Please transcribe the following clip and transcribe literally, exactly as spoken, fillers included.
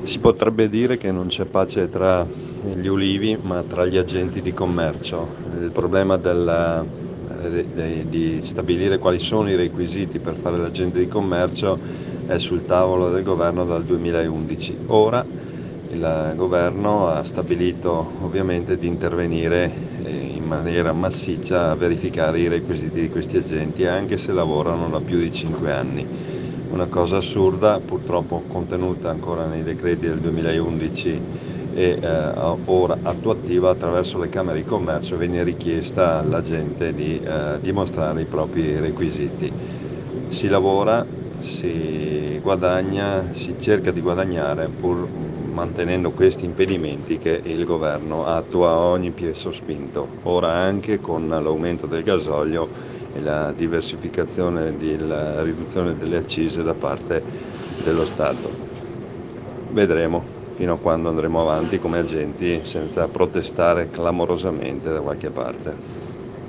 Si potrebbe dire che non c'è pace tra gli ulivi, ma tra gli agenti di commercio. Il problema della, eh, de- di stabilire quali sono i requisiti per fare l'agente di commercio è sul tavolo del governo dal duemilaundici. Ora il governo ha stabilito ovviamente di intervenire eh, in maniera massiccia a verificare i requisiti di questi agenti, anche se lavorano da più di cinque anni. Una cosa assurda, purtroppo contenuta ancora nei decreti del duemilaundici e eh, ora attuativa. Attraverso le Camere di Commercio viene richiesta alla gente di eh, dimostrare i propri requisiti. Si lavora, si guadagna, si cerca di guadagnare pur mantenendo questi impedimenti che il governo attua a ogni piè sospinto, ora anche con l'aumento del gasolio e la diversificazione di la riduzione delle accise da parte dello Stato. Vedremo fino a quando andremo avanti come agenti senza protestare clamorosamente da qualche parte.